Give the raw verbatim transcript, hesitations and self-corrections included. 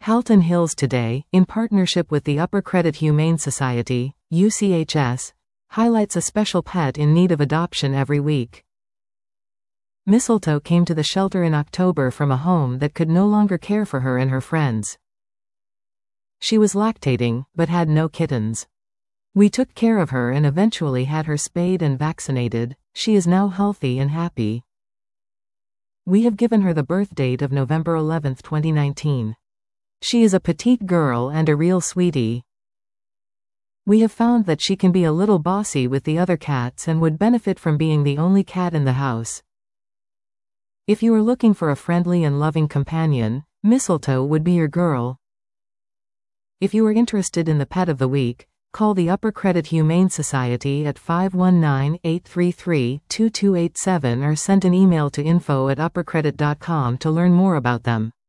Halton Hills Today, in partnership with the Upper Credit Humane Society, U C H S, highlights a special pet in need of adoption every week. Mistletoe came to the shelter in October from a home that could no longer care for her and her friends. She was lactating, but had no kittens. We took care of her and eventually had her spayed and vaccinated. She is now healthy and happy. We have given her the birth date of November eleventh, twenty nineteen. She is a petite girl and a real sweetie. We have found that she can be a little bossy with the other cats and would benefit from being the only cat in the house. If you are looking for a friendly and loving companion, Mistletoe would be your girl. If you are interested in the pet of the week, call the Upper Credit Humane Society at five one nine, eight three three, two two eight seven or send an email to info at upper credit dot com to learn more about them.